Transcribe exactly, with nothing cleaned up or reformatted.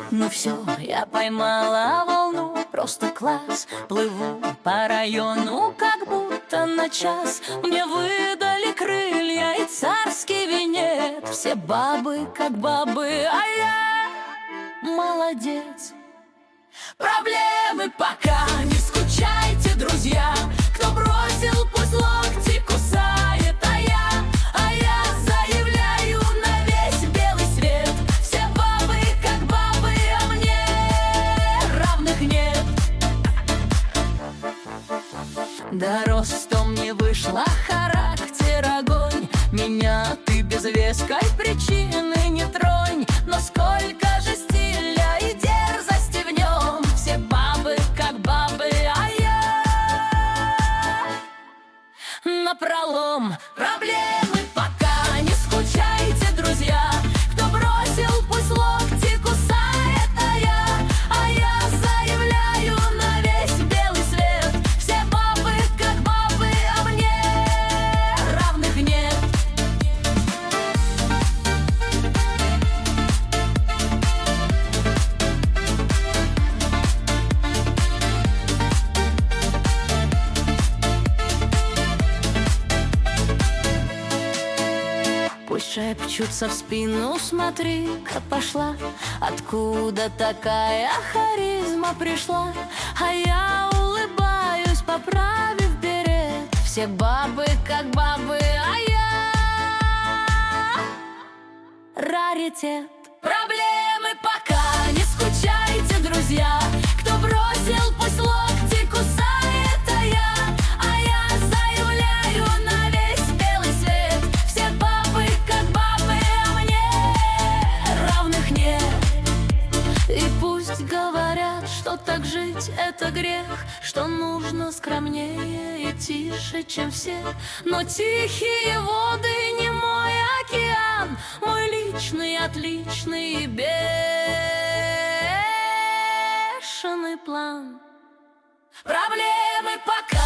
Ну все, я поймала волну, просто класс. Плыву по району, как будто на час. Мне выдали крылья и царский венец. Все бабы, как бабы, а я молодец. Проблемы пока, не скучайте, друзья. Кто бросил, пусть локти кусает, а я, а я заявляю на весь белый свет. Все бабы, как бабы, а мне равных нет. Да ростом не вышла, характер огонь. Меня ты без веской причины не тронь. Но сколько же стиля и дерзости в нем. Все бабы, как бабы, а я напролом. Проблемы пока, не скучайте, друзья. Кто бросил, пусть локти кусает, а я, а я заявляю на весь белый свет. Все бабы, как бабы, а мне равных нет. Пусть шепчутся в спину, смотри-ка пошла. Откуда такая харизма пришла? А я улыбаюсь, поправив берет. Все бабы, как бабы, а я раритет. Проблемы пока, не скучайте, друзья. Кто бросил, пусть локти кусает, а я, а я заявляю на весь белый свет. Все бабы, как бабы, а мне равных нет. И пусть говорят, что так жить это грех, что нужно скромнее и тише, чем все. Но тихие воды не мой океан, мой личный, отличный и бешеный план. Проблемы пока.